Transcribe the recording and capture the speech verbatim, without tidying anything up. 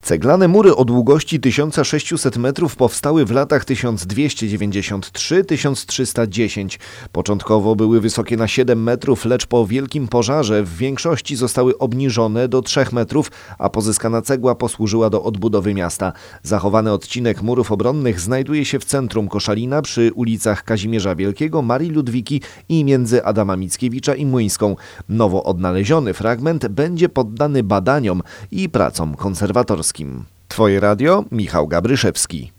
Ceglane mury o długości tysiąc sześćset metrów powstały w latach tysiąc dwieście dziewięćdziesiąt trzy do tysiąc trzysta dziesięć. Początkowo były wysokie na siedem metrów, lecz po wielkim pożarze w większości zostały obniżone do trzech metrów, a pozyskana cegła posłużyła do odbudowy miasta. Zachowany odcinek murów obronnych znajduje się w centrum Koszalina przy ulicach Kazimierza Wielkiego, Marii Ludwiki i między Adama Mickiewicza i Młyńską. Nowo odnaleziony fragment będzie poddany badaniom i pracom konserwatorskim. Twoje radio, Michał Gabryszewski.